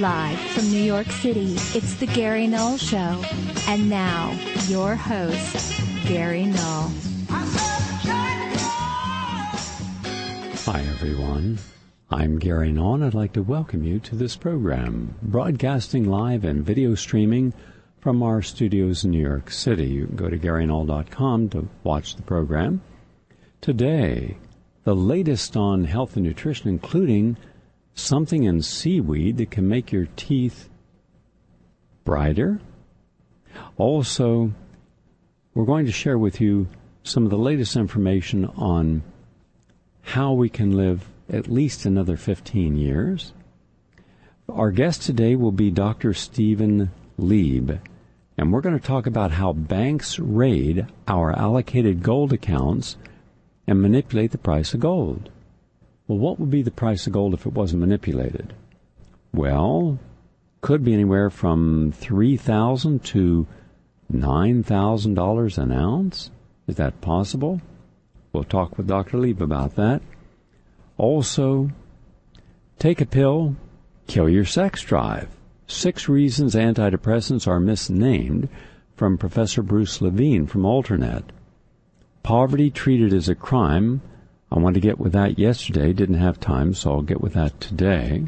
Live from New York City, it's the Gary Null Show. And now, your host, Gary Null. Hi, everyone. I'm Gary Null, and I'd like to welcome you to this program, broadcasting live and video streaming from our studios in New York City. You can go to GaryNull.com to watch the program. Today, the latest on health and nutrition, including something in seaweed that can make your teeth brighter. Also, we're going to share with you some of the latest information on how we can live at least another 15 years. Our guest today will be Dr. Stephen Lieb, and we're going to talk about how banks raid our allocated gold accounts and manipulate the price of gold. Well, what would be the price of gold if it wasn't manipulated? Well, could be anywhere from $3,000 to $9,000 an ounce. Is that possible? We'll talk with Dr. Lieb about that. Also, take a pill, kill your sex drive. 6 reasons antidepressants are misnamed, from Professor Bruce Levine from Alternet. Poverty treated as a crime. I wanted to get with that yesterday, didn't have time, so I'll get with that today.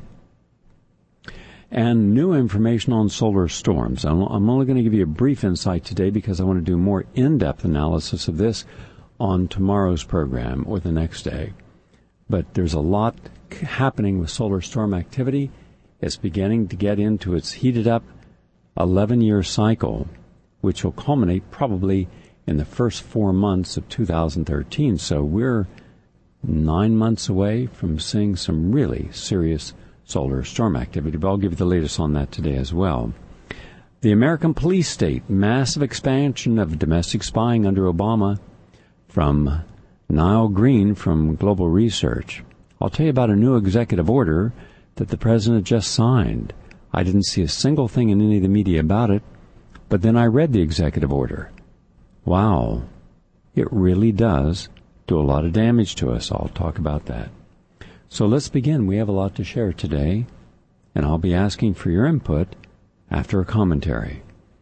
And new information on solar storms. I'm only going to give you a brief insight today because I want to do more in-depth analysis of this on tomorrow's program or the next day. But there's a lot happening with solar storm activity. It's beginning to get into its heated up 11-year cycle, which will culminate probably in the first 4 months of 2013. So we're 9 months away from seeing some really serious solar storm activity, but I'll give you the latest on that today as well. The American police state, massive expansion of domestic spying under Obama, from Niall Green from Global Research. I'll tell you about a new executive order that the president just signed. I didn't see a single thing in any of the media about it, but then I read the executive order. Wow, it really does do a lot of damage to us. I'll talk about that. So let's begin. We have a lot to share today, and I'll be asking for your input after a commentary.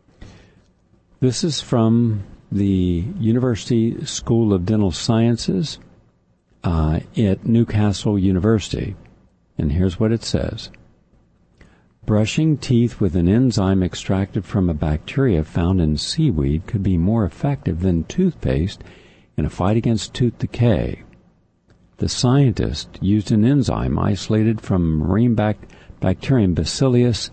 This is from the University School of Dental Sciences at Newcastle University, and here's what it says. Brushing teeth with an enzyme extracted from a bacteria found in seaweed could be more effective than toothpaste in a fight against tooth decay. The scientists used an enzyme isolated from marine bacterium Bacillus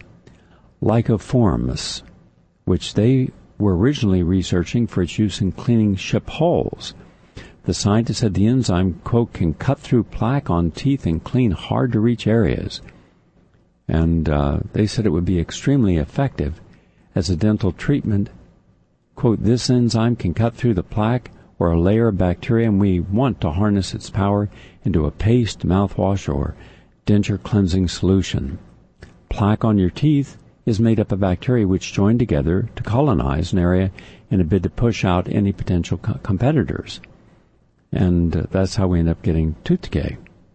lycoformis, which they were originally researching for its use in cleaning ship hulls. The scientists said the enzyme, quote, can cut through plaque on teeth and clean hard-to-reach areas. And they said it would be extremely effective as a dental treatment. Quote, this enzyme can cut through the plaque or a layer of bacteria, and we want to harness its power into a paste, mouthwash, or denture cleansing solution. Plaque on your teeth is made up of bacteria which join together to colonize an area in a bid to push out any potential competitors. And that's how we end up getting tooth decay.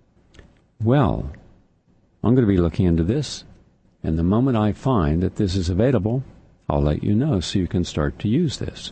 Well, I'm going to be looking into this, and the moment I find that this is available, I'll let you know so you can start to use this.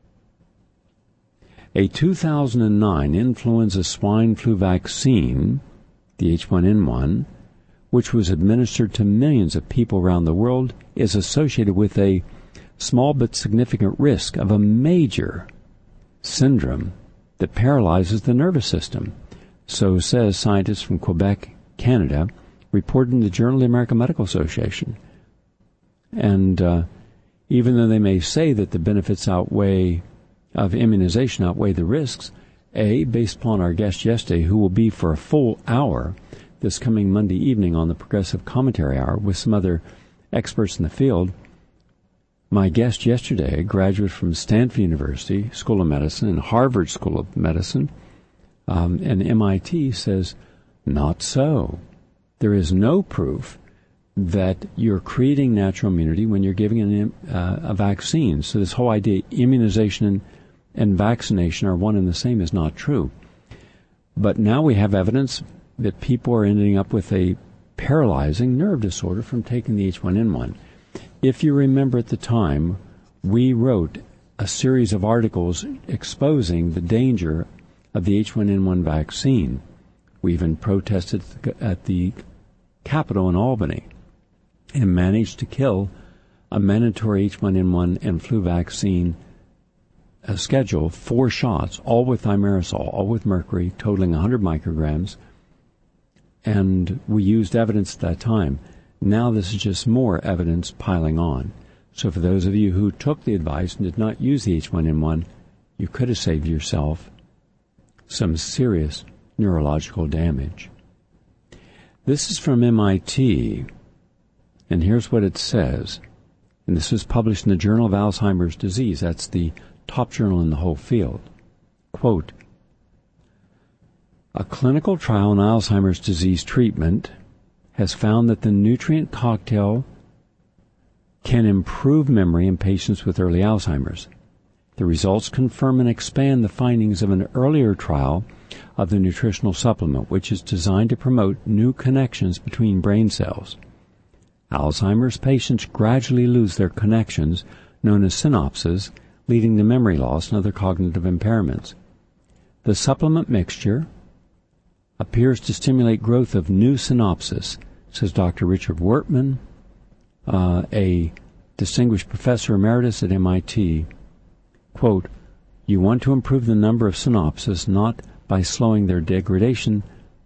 A 2009 influenza swine flu vaccine, the H1N1, which was administered to millions of people around the world, is associated with a small but significant risk of a major syndrome that paralyzes the nervous system. So says scientists from Quebec, Canada, reported in the Journal of the American Medical Association. And even though they may say that the benefits of immunization outweigh the risks, based upon our guest yesterday, who will be for a full hour this coming Monday evening on the Progressive Commentary Hour with some other experts in the field, my guest yesterday, a graduate from Stanford University School of Medicine and Harvard School of Medicine and MIT, says, not so. There is no proof that you're creating natural immunity when you're giving a vaccine. So this whole idea, immunization and vaccination are one and the same, is not true. But now we have evidence that people are ending up with a paralyzing nerve disorder from taking the H1N1. If you remember at the time, we wrote a series of articles exposing the danger of the H1N1 vaccine. We even protested at the Capitol in Albany and managed to kill a mandatory H1N1 and flu vaccine schedule, 4 shots, all with thimerosal, all with mercury, totaling 100 micrograms. And we used evidence at that time. Now this is just more evidence piling on. So for those of you who took the advice and did not use the H1N1, you could have saved yourself some serious neurological damage. This is from MIT, and here's what it says. And this was published in the Journal of Alzheimer's Disease. That's the top journal in the whole field. Quote, a clinical trial in Alzheimer's disease treatment has found that the nutrient cocktail can improve memory in patients with early Alzheimer's. The results confirm and expand the findings of an earlier trial of the nutritional supplement, which is designed to promote new connections between brain cells. Alzheimer's patients gradually lose their connections, known as synapses, leading to memory loss and other cognitive impairments. The supplement mixture appears to stimulate growth of new synapses, says Dr. Richard Wortman, a distinguished professor emeritus at MIT. Quote, you want to improve the number of synapses not by slowing their degradation,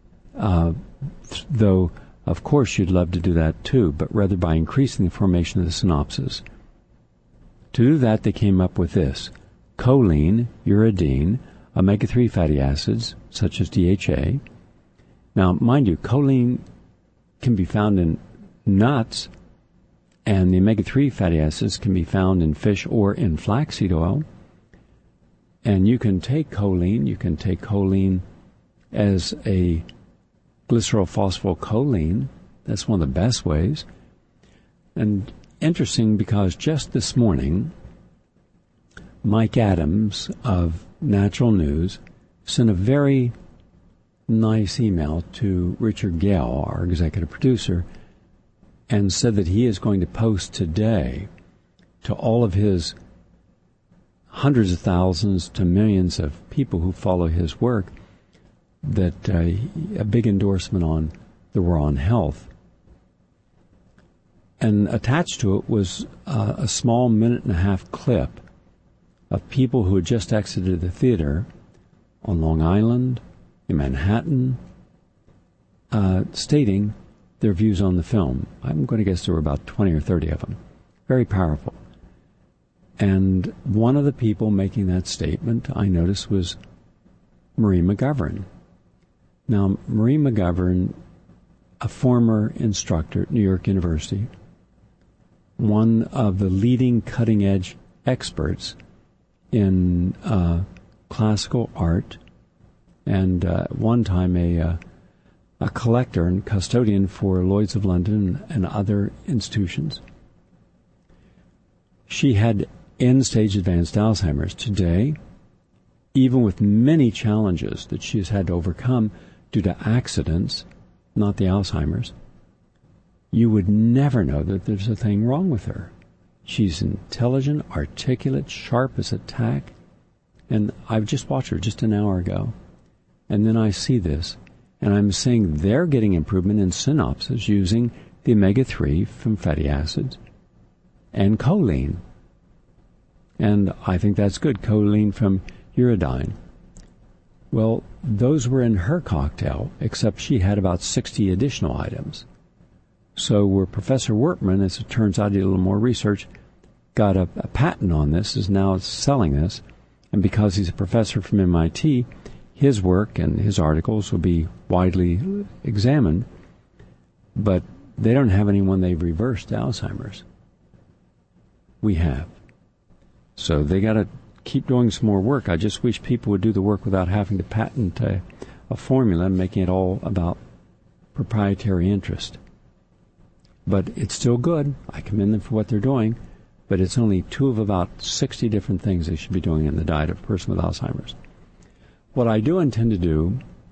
though of course you'd love to do that too, but rather by increasing the formation of the synapses. To do that, they came up with this: choline, uridine, omega-3 fatty acids, such as DHA. Now, mind you, choline can be found in nuts, and the omega-3 fatty acids can be found in fish or in flaxseed oil. And you can take choline as a glycerylphosphocholene. That's one of the best ways. And interesting, because just this morning, Mike Adams of Natural News sent a very nice email to Richard Gale, our executive producer, and said that he is going to post today to all of his hundreds of thousands to millions of people who follow his work that a big endorsement on the War on Health. And attached to it was a small 1.5-minute clip of people who had just exited the theater on Long Island, in Manhattan, stating their views on the film. I'm going to guess there were about 20 or 30 of them. Very powerful. And one of the people making that statement, I noticed, was Marie McGovern. Now, Marie McGovern, a former instructor at New York University, one of the leading cutting-edge experts in classical art, and one time a collector and custodian for Lloyd's of London and other institutions. She had end-stage advanced Alzheimer's. Today, even with many challenges that she has had to overcome due to accidents, not the Alzheimer's, you would never know that there's a thing wrong with her. She's intelligent, articulate, sharp as a tack, and I've just watched her just an hour ago, and then I see this, and I'm saying they're getting improvement in synapses using the omega-3 from fatty acids and choline. And I think that's good, choline from uridine. Well, those were in her cocktail, except she had about 60 additional items. So where Professor Wortman, as it turns out, did a little more research, got a patent on this, is now selling this, and because he's a professor from MIT, his work and his articles will be widely examined, but they don't have anyone they've reversed Alzheimer's. We have. So they got to keep doing some more work. I just wish people would do the work without having to patent a formula and making it all about proprietary interest. But it's still good. I commend them for what they're doing, but it's only 2 of about 60 different things they should be doing in the diet of a person with Alzheimer's. What I do intend to do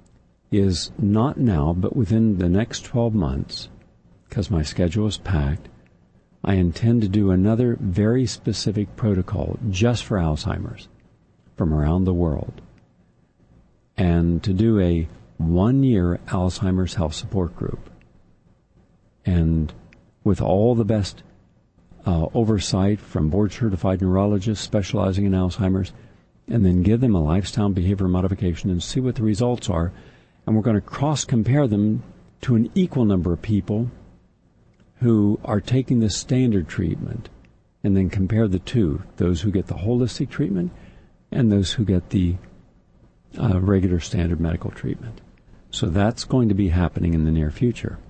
is not now, but within the next 12 months, because my schedule is packed, I intend to do another very specific protocol just for Alzheimer's from around the world, and to do a 1-year Alzheimer's health support group, and with all the best oversight from board-certified neurologists specializing in Alzheimer's, and then give them a lifestyle behavior modification and see what the results are. And we're going to cross-compare them to an equal number of people who are taking the standard treatment, and then compare the two, those who get the holistic treatment and those who get the regular standard medical treatment. So that's going to be happening in the near future.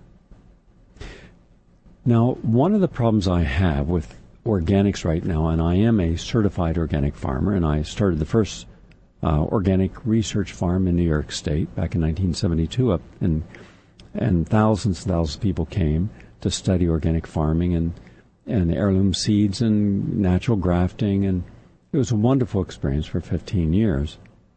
Now, one of the problems I have with organics right now, and I am a certified organic farmer, and I started the first organic research farm in New York State back in 1972, and thousands of people came to study organic farming and heirloom seeds and natural grafting, and it was a wonderful experience for 15 years.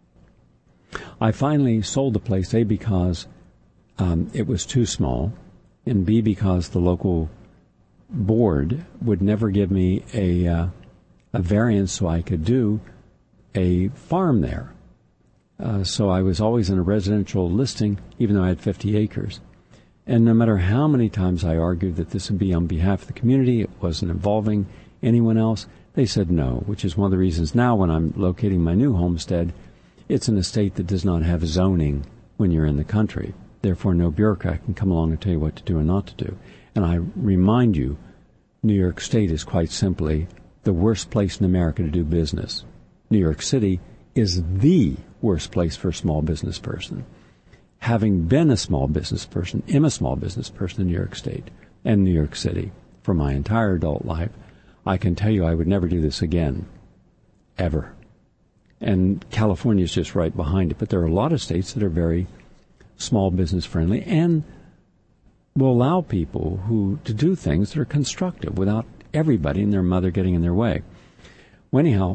I finally sold the place, A, because it was too small, and B, because the local board would never give me a variance so I could do a farm there. So I was always in a residential listing, even though I had 50 acres. And no matter how many times I argued that this would be on behalf of the community, it wasn't involving anyone else, they said no, which is one of the reasons now when I'm locating my new homestead, it's an estate that does not have zoning when you're in the country. Therefore, no bureaucrat can come along and tell you what to do and not to do. And I remind you, New York State is quite simply the worst place in America to do business. New York City is the worst place for a small business person. Having been a small business person, am a small business person in New York State and New York City for my entire adult life, I can tell you I would never do this again, ever. And California is just right behind it. But there are a lot of states that are very small business friendly and will allow people to do things that are constructive without everybody and their mother getting in their way. Well, anyhow,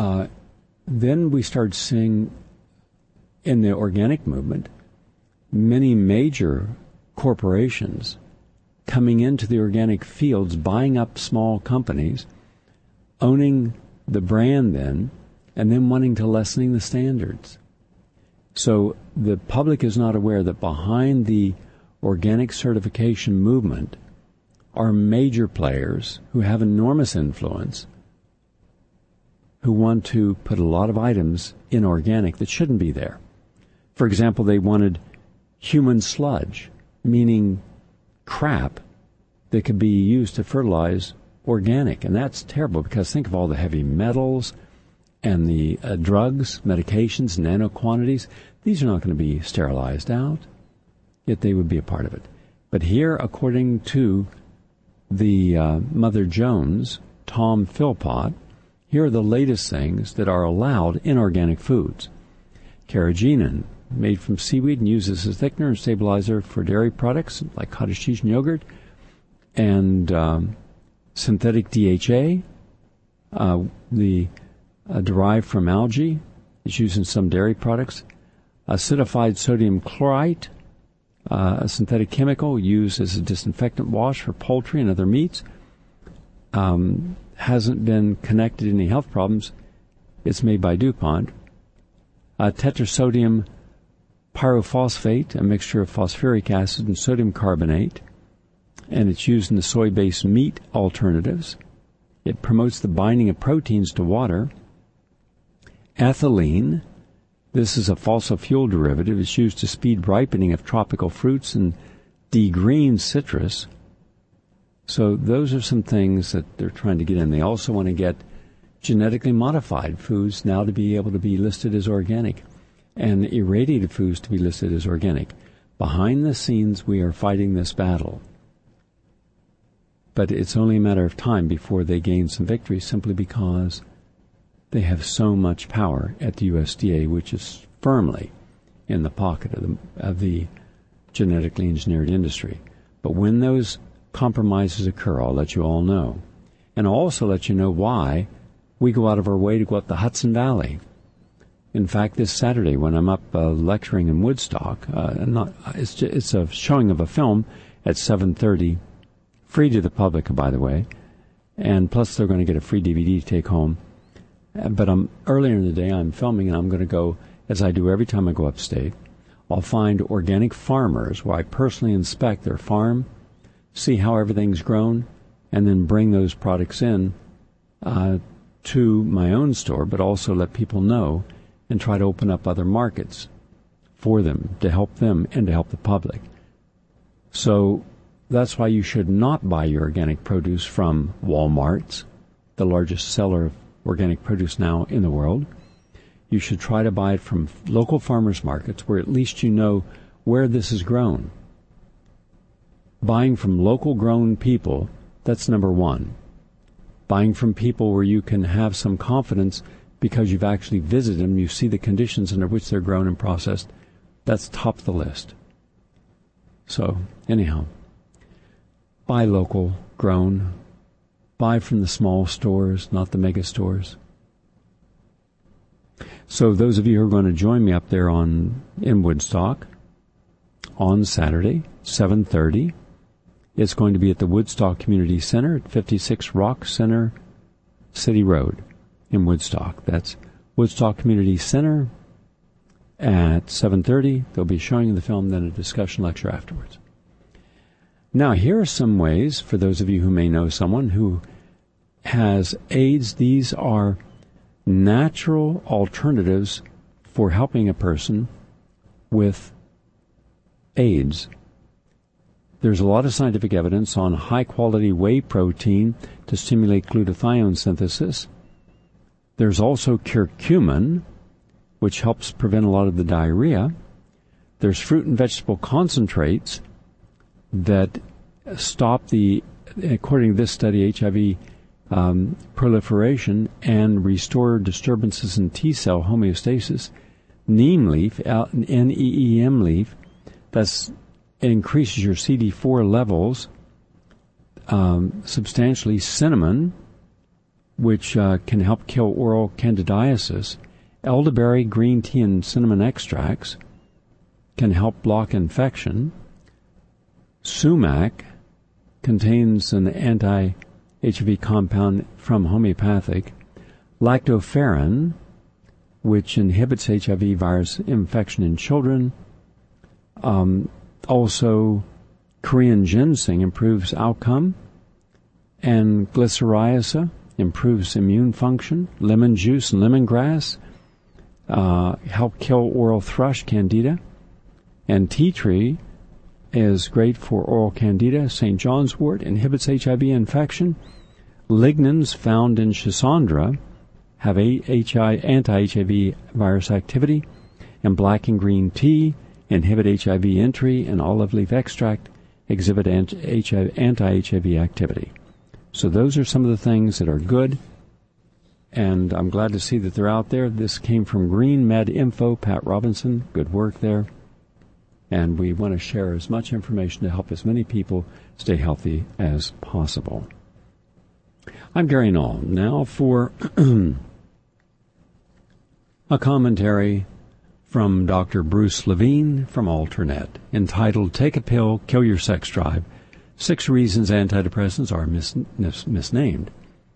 then we started seeing in the organic movement many major corporations coming into the organic fields, buying up small companies, owning the brand then, and then wanting to lessen the standards. So the public is not aware that behind the organic certification movement are major players who have enormous influence, who want to put a lot of items in organic that shouldn't be there. For example, they wanted human sludge, meaning crap that could be used to fertilize organic. And that's terrible because think of all the heavy metals and the drugs, medications, nano quantities. These are not going to be sterilized out, yet they would be a part of it. But here, according to the Mother Jones, Tom Philpott, here are the latest things that are allowed in organic foods. Carrageenan, made from seaweed and used as a thickener and stabilizer for dairy products like cottage cheese and yogurt, and synthetic DHA, derived from algae, is used in some dairy products. Acidified sodium chlorite, a synthetic chemical used as a disinfectant wash for poultry and other meats, hasn't been connected to any health problems. It's made by DuPont. Tetrasodium pyrophosphate, a mixture of phosphoric acid and sodium carbonate, and it's used in the soy-based meat alternatives. It promotes the binding of proteins to water. Ethylene, this is a fossil fuel derivative. It's used to speed ripening of tropical fruits and degreen citrus. So those are some things that they're trying to get in. They also want to get genetically modified foods now to be able to be listed as organic, and irradiated foods to be listed as organic. Behind the scenes, we are fighting this battle. But it's only a matter of time before they gain some victory, simply because they have so much power at the USDA, which is firmly in the pocket of the genetically engineered industry. But when those compromises occur, I'll let you all know. And I'll also let you know why we go out of our way to go up the Hudson Valley In fact, this Saturday when I'm up lecturing in Woodstock, it's a showing of a film at 7:30, free to the public, by the way, and plus they're going to get a free DVD to take home. But earlier in the day I'm filming, and I'm going to go, as I do every time I go upstate, I'll find organic farmers where I personally inspect their farm, see how everything's grown, and then bring those products in to my own store, but also let people know and try to open up other markets for them, to help them and to help the public. So that's why you should not buy your organic produce from Walmart's, the largest seller of organic produce now in the world. You should try to buy it from local farmers markets where at least you know where this is grown. Buying from local grown people, that's number one. Buying from people where you can have some confidence because you've actually visited them, you see the conditions under which they're grown and processed, that's top of the list. So, anyhow, buy local, grown. Buy from the small stores, not the mega stores. So those of you who are going to join me up there in Woodstock on Saturday, 7:30, it's going to be at the Woodstock Community Center at 56 Rock Center City Road in Woodstock. That's Woodstock Community Center at 7:30. They'll be showing the film, then a discussion lecture afterwards. Now, here are some ways, for those of you who may know someone who has AIDS, these are natural alternatives for helping a person with AIDS. There's a lot of scientific evidence on high-quality whey protein to stimulate glutathione synthesis. There's also curcumin, which helps prevent a lot of the diarrhea. There's fruit and vegetable concentrates that stop the, according to this study, HIV proliferation and restore disturbances in T-cell homeostasis. Neem leaf, N-E-E-M leaf, it increases your CD4 levels substantially. Cinnamon, which can help kill oral candidiasis. Elderberry, green tea, and cinnamon extracts can help block infection. Sumac contains an anti-HIV compound from homeopathic. Lactoferrin, which inhibits HIV virus infection in children. Also, Korean ginseng improves outcome. And glycyrrhiza improves immune function. Lemon juice and lemongrass help kill oral thrush candida. And tea tree is great for oral candida. St. John's wort inhibits HIV infection. Lignans found in Schisandra have anti-HIV virus activity. And black and green tea inhibit HIV entry, and olive leaf extract exhibit anti-HIV activity. So those are some of the things that are good, and I'm glad to see that they're out there. This came from Green Med Info, Pat Robinson. Good work there. And we want to share as much information to help as many people stay healthy as possible. I'm Gary Null. Now for a commentary from Dr. Bruce Levine from Alternet, entitled Take a Pill, Kill Your Sex Drive, 6 Reasons Antidepressants Are Misnamed.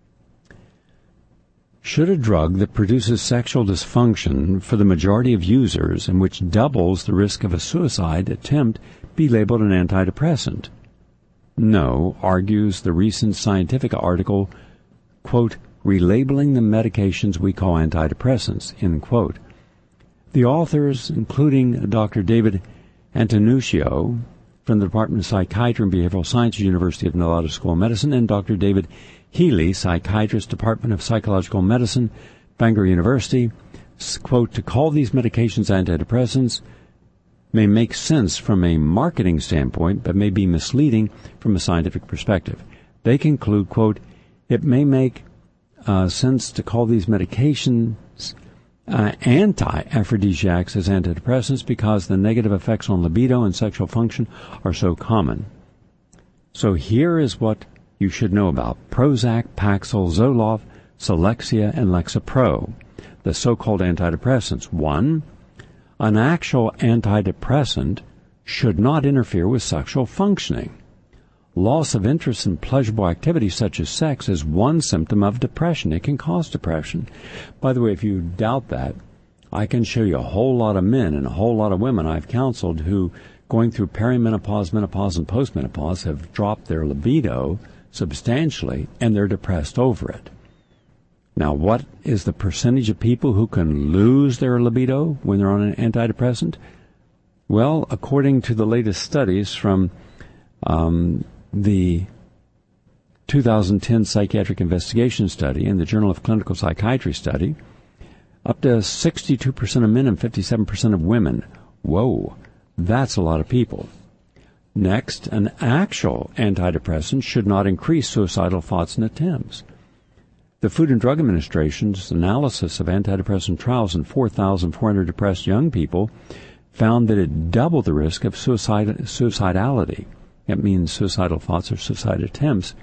Should a drug that produces sexual dysfunction for the majority of users and which doubles the risk of a suicide attempt be labeled an antidepressant? No, argues the recent scientific article, quote, relabeling the medications we call antidepressants, end quote. The authors, including Dr. David Antonuccio from the Department of Psychiatry and Behavioral Sciences, University of Nevada School of Medicine, and Dr. David Healy, psychiatrist, Department of Psychological Medicine, Bangor University, quote, to call these medications antidepressants may make sense from a marketing standpoint, but may be misleading from a scientific perspective. They conclude, quote, it may make sense to call these medications anti-aphrodisiacs as antidepressants because the negative effects on libido and sexual function are so common. So here is what you should know about Prozac, Paxil, Zoloft, Celexa, and Lexapro. the so-called antidepressants. 1. An actual antidepressant should not interfere with sexual functioning. Loss of interest in pleasurable activities such as sex is one symptom of depression. It can cause depression. By the way, if you doubt that, I can show you a whole lot of men and a whole lot of women I've counseled who, going through perimenopause, menopause, and postmenopause, have dropped their libido substantially, and they're depressed over it. Now, what is the percentage of people who can lose their libido when they're on an antidepressant? Well, according to the latest studies from the 2010 Psychiatric Investigation Study and the Journal of Clinical Psychiatry Study, up to 62% of men and 57% of women. Whoa, that's a lot of people. Next, an actual antidepressant should not increase suicidal thoughts and attempts. The Food and Drug Administration's analysis of antidepressant trials in 4,400 depressed young people found that it doubled the risk of suicidality. That means suicidal thoughts or suicide attempts.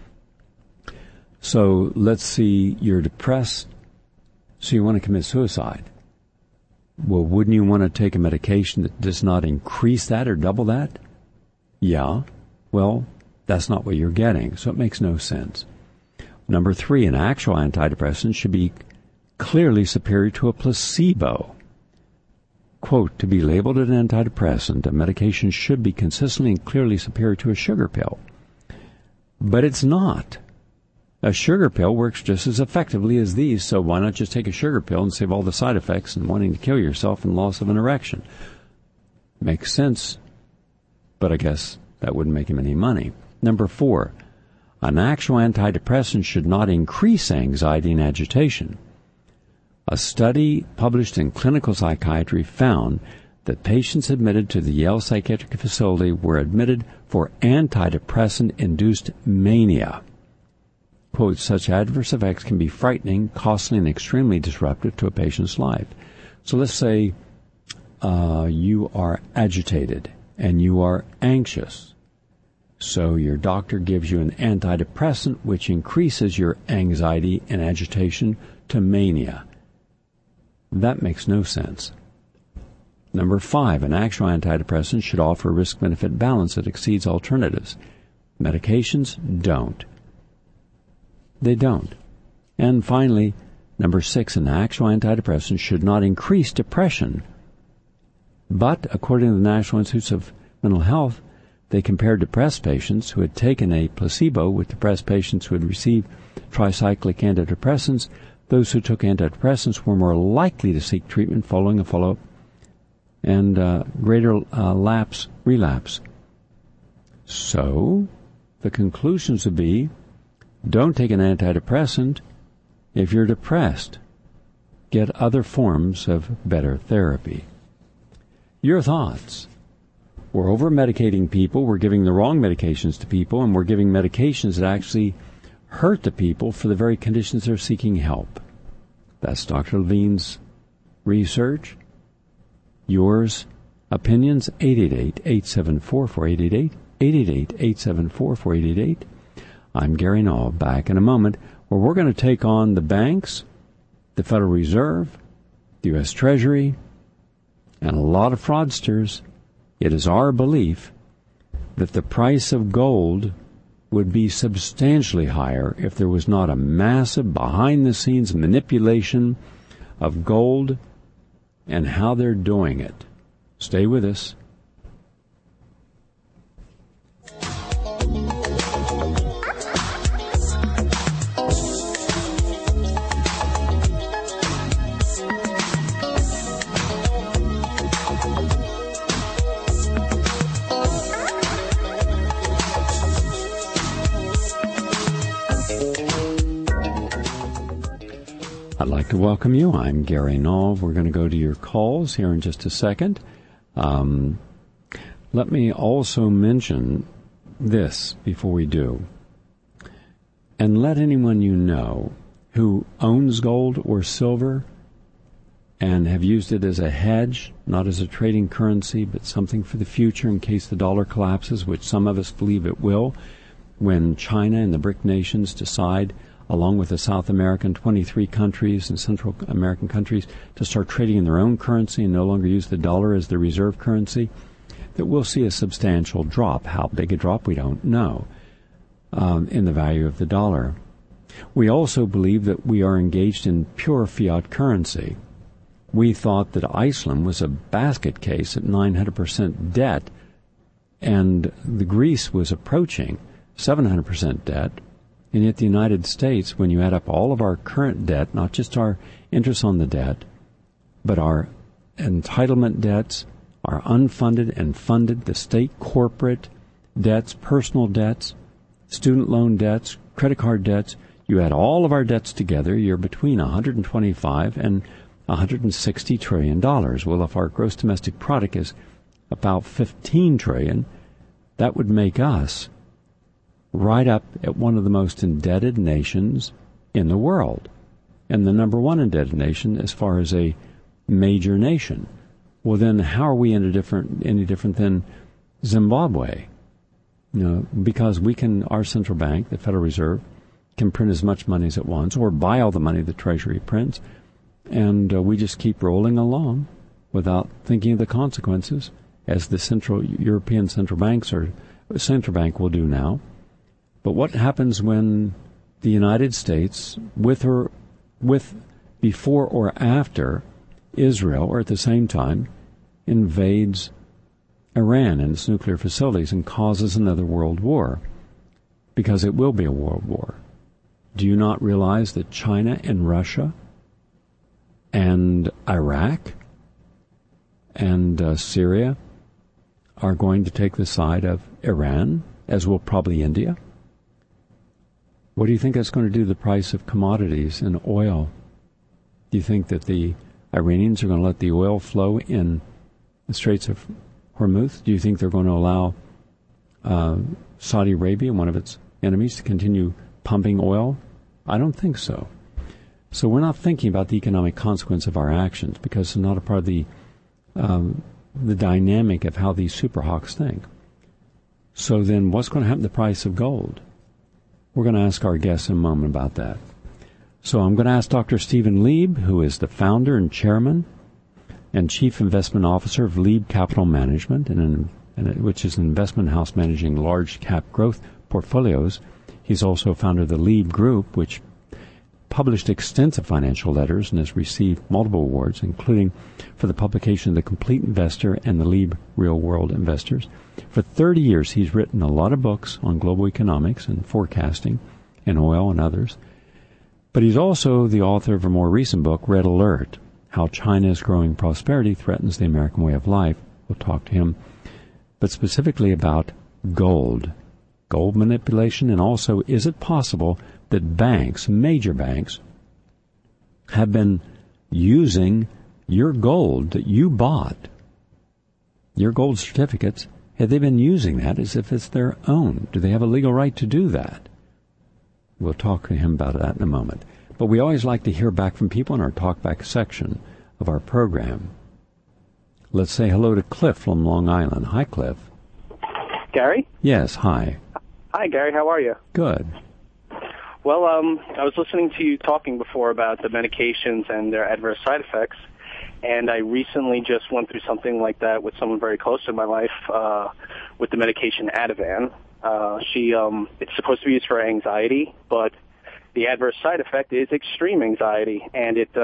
So let's see, you're depressed, so you want to commit suicide. Well, wouldn't you want to take a medication that does not increase that or double that? Yeah. Well, that's not what you're getting, so it makes no sense. Number 3, an actual antidepressant should be clearly superior to a placebo. Quote, to be labeled an antidepressant, a medication should be consistently and clearly superior to a sugar pill. But it's not. A sugar pill works just as effectively as these, so why not just take a sugar pill and save all the side effects and wanting to kill yourself and loss of an erection? Makes sense, but I guess that wouldn't make him any money. Number 4, an actual antidepressant should not increase anxiety and agitation. A study published in Clinical Psychiatry found that patients admitted to the Yale Psychiatric Facility were admitted for antidepressant-induced mania. Quote, such adverse effects can be frightening, costly, and extremely disruptive to a patient's life. So let's say you are agitated and you are anxious. So your doctor gives you an antidepressant which increases your anxiety and agitation to mania. That makes no sense. Number 5, an actual antidepressant should offer a risk-benefit balance that exceeds alternatives. Medications don't. They don't. And finally, number 6, an actual antidepressant should not increase depression. But, according to the National Institutes of Mental Health, they compared depressed patients who had taken a placebo with depressed patients who had received tricyclic antidepressants. Those who took antidepressants were more likely to seek treatment following a follow-up and greater relapse. So, the conclusions would be, don't take an antidepressant if you're depressed. Get other forms of better therapy. Your thoughts? We're over-medicating people, we're giving the wrong medications to people, and we're giving medications that actually hurt the people for the very conditions they're seeking help. That's Dr. Levine's research. Yours, opinions, 888-874-4888, 888-874-4888. I'm Gary Null, back in a moment, where we're going to take on the banks, the Federal Reserve, the U.S. Treasury, and a lot of fraudsters. It is our belief that the price of gold would be substantially higher if there was not a massive behind-the-scenes manipulation of gold and how they're doing it. Stay with us. I'd like to welcome you. I'm Gary Null. We're going to go to your calls here in just a second. Let me also mention this before we do. And let anyone you know who owns gold or silver and have used it as a hedge, not as a trading currency, but something for the future in case the dollar collapses, which some of us believe it will, when China and the BRIC nations decide, along with the South American 23 countries and Central American countries, to start trading in their own currency and no longer use the dollar as their reserve currency, that we'll see a substantial drop. How big a drop, we don't know, in the value of the dollar. We also believe that we are engaged in pure fiat currency. We thought that Iceland was a basket case at 900% debt, and the Greece was approaching 700% debt. And yet the United States, when you add up all of our current debt, not just our interest on the debt, but our entitlement debts, our unfunded and funded, the state corporate debts, personal debts, student loan debts, credit card debts, you add all of our debts together, you're between $125 and $160 trillion. Well, if our gross domestic product is about $15 trillion, that would make us right up at one of the most indebted nations in the world, and the number one indebted nation as far as a major nation. Well, then how are we any different than Zimbabwe? Because our central bank, the Federal Reserve, can print as much money as it wants, or buy all the money the Treasury prints, and we just keep rolling along without thinking of the consequences, as the European central bank will do now. But what happens when the United States, before or after Israel, or at the same time, invades Iran and its nuclear facilities and causes another world war? Because it will be a world war. Do you not realize that China and Russia and Iraq and Syria are going to take the side of Iran, as will probably India? What do you think that's going to do to the price of commodities and oil? Do you think that the Iranians are going to let the oil flow in the Straits of Hormuz? Do you think they're going to allow Saudi Arabia, one of its enemies, to continue pumping oil? I don't think so. So we're not thinking about the economic consequence of our actions, because it's not a part of the dynamic of how these superhawks think. So then what's going to happen to the price of gold? We're going to ask our guests in a moment about that. So I'm going to ask Dr. Stephen Lieb, who is the founder and chairman and chief investment officer of Lieb Capital Management, which is an investment house managing large cap growth portfolios. He's also founder of the Lieb Group, which published extensive financial letters and has received multiple awards, including for the publication of The Complete Investor and the Lieb Real World Investors. For 30 years, he's written a lot of books on global economics and forecasting and oil and others. But he's also the author of a more recent book, Red Alert, How China's Growing Prosperity Threatens the American Way of Life. We'll talk to him. But specifically about gold manipulation, and also, is it possible that banks, major banks, have been using your gold that you bought, your gold certificates, have they been using that as if it's their own? Do they have a legal right to do that? We'll talk to him about that in a moment. But we always like to hear back from people in our talkback section of our program. Let's say hello to Cliff from Long Island. Hi, Cliff. Gary? Yes, hi. Hi, Gary. How are you? Good. Well, I was listening to you talking before about the medications and their adverse side effects, and I recently just went through something like that with someone very close to my life with the medication Ativan. It's supposed to be used for anxiety, but the adverse side effect is extreme anxiety, and it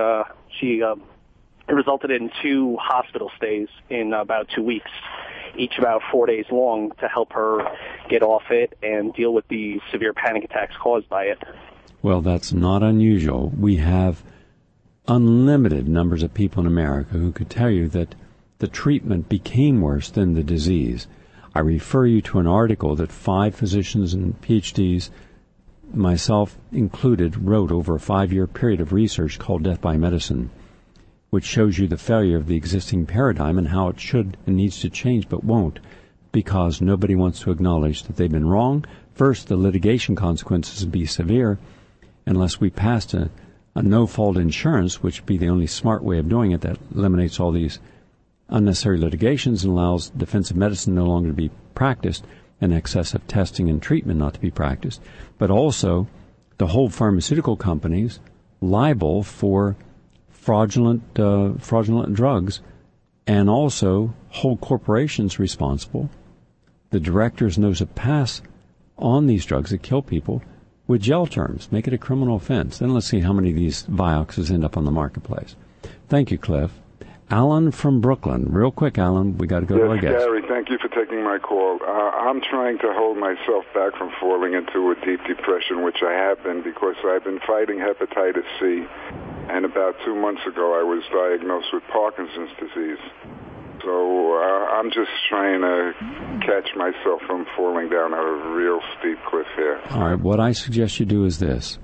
resulted in 2 hospital stays in about 2 weeks, each about 4 days long, to help her get off it and deal with the severe panic attacks caused by it. Well, that's not unusual. We have unlimited numbers of people in America who could tell you that the treatment became worse than the disease. I refer you to an article that 5 physicians and PhDs, myself included, wrote over a 5-year period of research called Death by Medicine, which shows you the failure of the existing paradigm and how it should and needs to change but won't, because nobody wants to acknowledge that they've been wrong. First, the litigation consequences would be severe unless we passed a no-fault insurance, which would be the only smart way of doing it, that eliminates all these unnecessary litigations and allows defensive medicine no longer to be practiced and excessive testing and treatment not to be practiced. But also to hold pharmaceutical companies liable for fraudulent drugs, and also hold corporations responsible, the directors knows a pass on these drugs that kill people with jail terms, make it a criminal offense. Then let's see how many of these Vioxxes end up on the marketplace. Thank you, Cliff. Alan from Brooklyn. Real quick, Alan, we got to go to our guest. Gary, thank you for taking my call. I'm trying to hold myself back from falling into a deep depression, which I have been because I've been fighting hepatitis C, and about 2 months ago I was diagnosed with Parkinson's disease. So I'm just trying to catch myself from falling down a real steep cliff here. All right, what I suggest you do is this.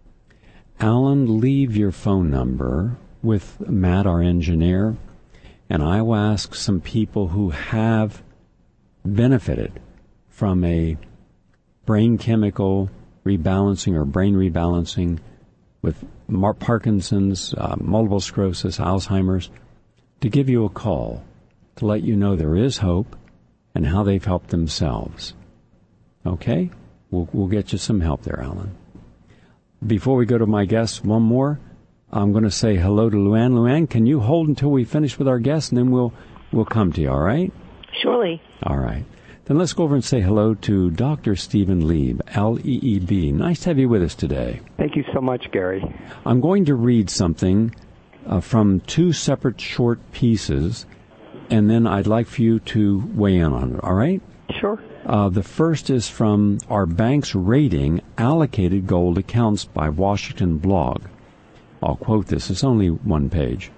Alan, leave your phone number with Matt, our engineer, and I will ask some people who have benefited from a brain chemical rebalancing or brain rebalancing with Parkinson's, multiple sclerosis, Alzheimer's, to give you a call to let you know there is hope and how they've helped themselves. Okay? We'll get you some help there, Alan. Before we go to my guests, one more. I'm going to say hello to Luann. Luann, can you hold until we finish with our guests, and then we'll come to you, all right? Surely. All right. Then let's go over and say hello to Dr. Stephen Leeb, L-E-E-B. Nice to have you with us today. Thank you so much, Gary. I'm going to read something from two separate short pieces, and then I'd like for you to weigh in on it, all right? Sure. The first is from our bank's rating allocated gold accounts by Washington Blog. I'll quote this. It's only one page.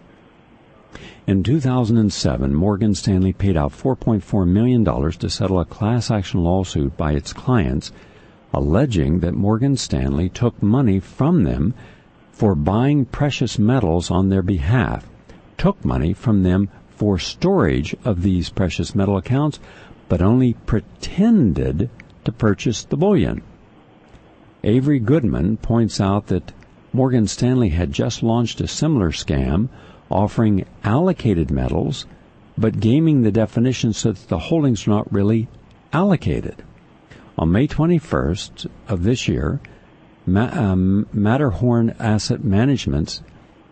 In 2007, Morgan Stanley paid out $4.4 million to settle a class action lawsuit by its clients, alleging that Morgan Stanley took money from them for buying precious metals on their behalf, took money from them for storage of these precious metal accounts, but only pretended to purchase the bullion. Avery Goodman points out that Morgan Stanley had just launched a similar scam offering allocated metals, but gaming the definition so that the holdings are not really allocated. On May 21st of this year, Matterhorn Asset Management's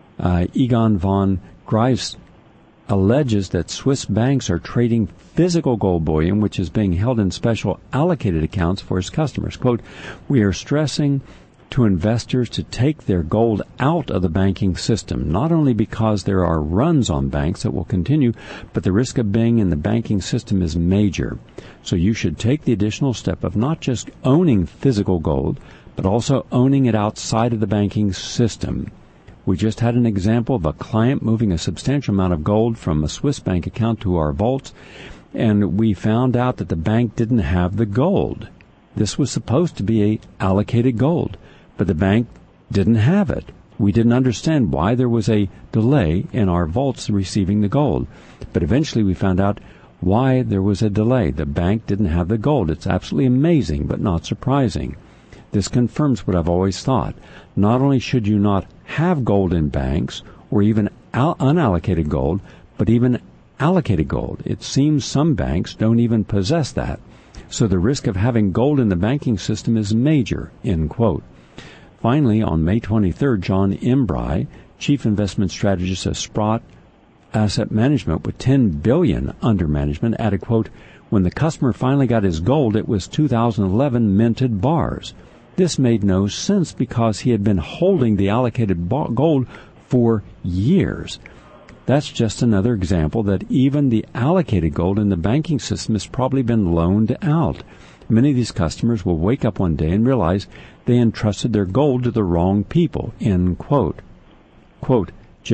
Egon von Greifswald alleges that Swiss banks are trading physical gold bullion, which is being held in special allocated accounts for its customers. Quote, "We are stressing to investors to take their gold out of the banking system, not only because there are runs on banks that will continue, but the risk of being in the banking system is major. So you should take the additional step of not just owning physical gold, but also owning it outside of the banking system. We just had an example of a client moving a substantial amount of gold from a Swiss bank account to our vaults, and we found out that the bank didn't have the gold. This was supposed to be a allocated gold, but the bank didn't have it. We didn't understand why there was a delay in our vaults receiving the gold. But eventually we found out why there was a delay. The bank didn't have the gold. It's absolutely amazing, but not surprising. This confirms what I've always thought. Not only should you not have gold in banks, or even unallocated gold, but even allocated gold. It seems some banks don't even possess that. So the risk of having gold in the banking system is major," end quote. Finally, on May 23rd, John Embry, chief investment strategist of Sprott Asset Management with $10 billion under management, added, quote, "When the customer finally got his gold, it was 2011 minted bars. This made no sense because he had been holding the allocated gold for years." That's just another example that even the allocated gold in the banking system has probably been loaned out. Many of these customers will wake up one day and realize they entrusted their gold to the wrong people, end quote. Quote,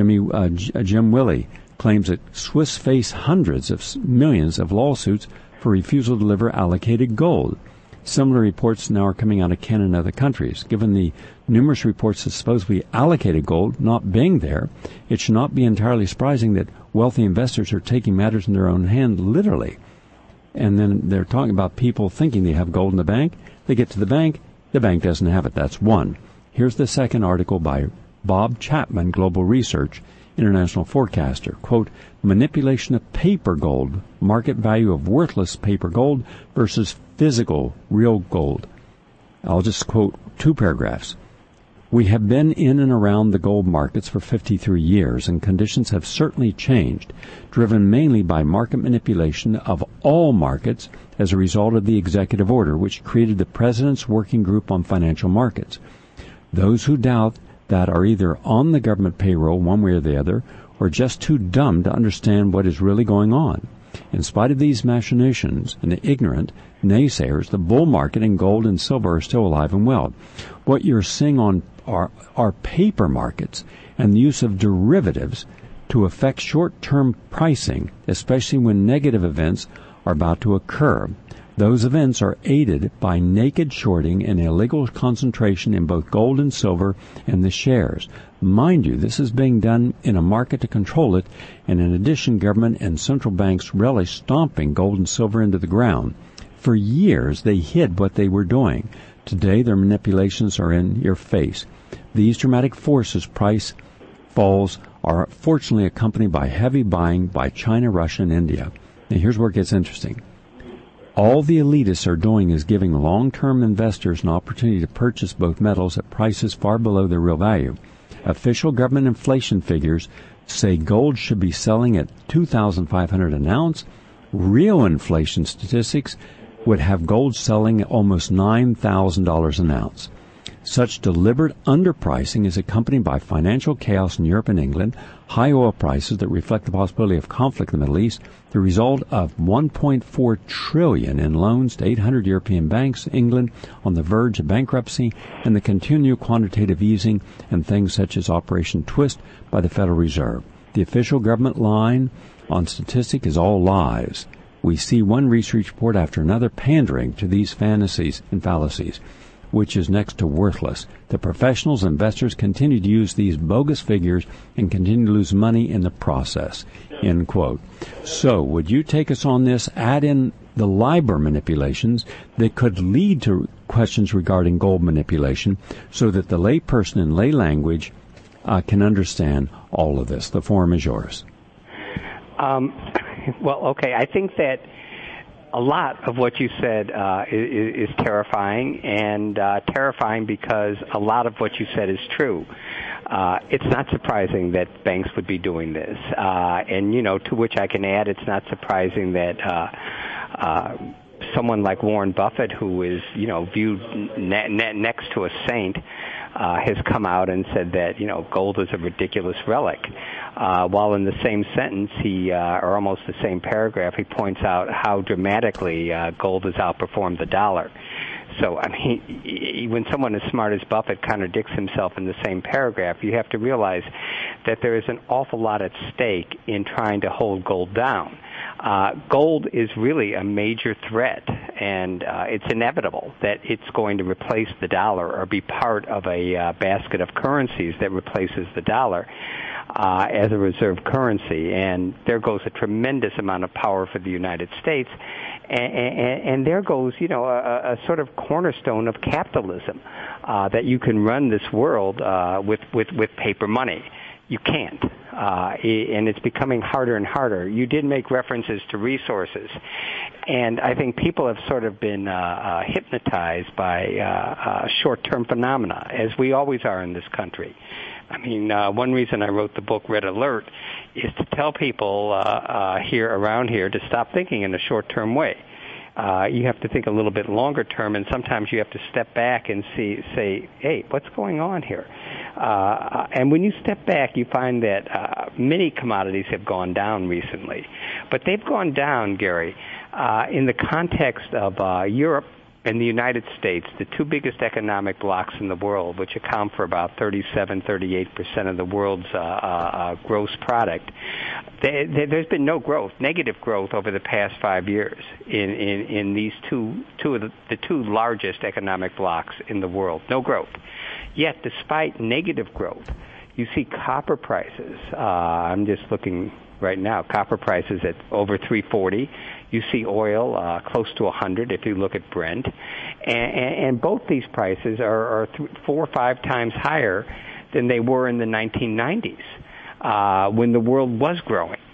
Jim Willey claims that Swiss face hundreds of millions of lawsuits for refusal to deliver allocated gold. Similar reports now are coming out of Canada and other countries. Given the numerous reports of supposedly allocated gold not being there, it should not be entirely surprising that wealthy investors are taking matters in their own hand, literally. And then they're talking about people thinking they have gold in the bank. They get to the bank doesn't have it. That's one. Here's the second article by Bob Chapman, Global Research, international forecaster. Quote, "Manipulation of paper gold, market value of worthless paper gold versus physical real gold." I'll just quote two paragraphs. We have been in and around the gold markets for 53 years, and conditions have certainly changed, driven mainly by market manipulation of all markets as a result of the executive order, which created the President's Working Group on Financial Markets. Those who doubt that are either on the government payroll one way or the other, or just too dumb to understand what is really going on. In spite of these machinations and the ignorant naysayers, the bull market in gold and silver are still alive and well. What you're seeing on are paper markets and the use of derivatives to affect short-term pricing, especially when negative events are about to occur. Those events are aided by naked shorting and illegal concentration in both gold and silver and the shares. Mind you, this is being done in a market to control it, and in addition, government and central banks relish stomping gold and silver into the ground. For years, they hid what they were doing. Today, their manipulations are in your face. These dramatic forces, price falls, are fortunately accompanied by heavy buying by China, Russia, and India. Now, here's where it gets interesting. All the elitists are doing is giving long-term investors an opportunity to purchase both metals at prices far below their real value. Official government inflation figures say gold should be selling at $2,500 an ounce. Real inflation statistics would have gold selling at almost $9,000 an ounce. Such deliberate underpricing is accompanied by financial chaos in Europe and England, high oil prices that reflect the possibility of conflict in the Middle East, the result of $1.4 trillion in loans to 800 European banks, England on the verge of bankruptcy, and the continued quantitative easing and things such as Operation Twist by the Federal Reserve. The official government line on statistics is all lies. We see one research report after another pandering to these fantasies and fallacies, which is next to worthless. The professionals and investors continue to use these bogus figures and continue to lose money in the process. End quote. So, would you take us on this? Add in the LIBOR manipulations that could lead to questions regarding gold manipulation so that the lay person in lay language can understand all of this. The forum is yours. Well, okay. I think that a lot of what you said is terrifying, and terrifying because a lot of what you said is true. It's not surprising that banks would be doing this. And, to which I can add, it's not surprising that someone like Warren Buffett, who is, viewed next to a saint, has come out and said that, gold is a ridiculous relic. While in the same sentence, or almost the same paragraph, he points out how dramatically gold has outperformed the dollar. So, when someone as smart as Buffett contradicts himself in the same paragraph, you have to realize that there is an awful lot at stake in trying to hold gold down. Gold is really a major threat, and it's inevitable that it's going to replace the dollar or be part of a basket of currencies that replaces the dollar as a reserve currency. And there goes a tremendous amount of power for the United States. And there goes, a sort of cornerstone of capitalism, that you can run this world with paper money. You can't. And it's becoming harder and harder. You did make references to resources. And I think people have sort of been hypnotized by short-term phenomena, as we always are in this country. One reason I wrote the book Red Alert is to tell people around here to stop thinking in a short-term way. You have to think a little bit longer term, and sometimes you have to step back and say, hey, what's going on here? And when you step back, you find that many commodities have gone down recently. But they've gone down, Gary, in the context of Europe and the United States, the two biggest economic blocs in the world, which account for about 38% of the world's gross product. There's been no growth, negative growth over the past 5 years in these two of the two largest economic blocs in the world. No growth. Yet, despite negative growth, you see copper prices. I'm just looking right now. Copper prices at over $3.40. You see oil close to $100 if you look at Brent. And both these prices are 4 or 5 times higher than they were in the 1990s when the world was growing.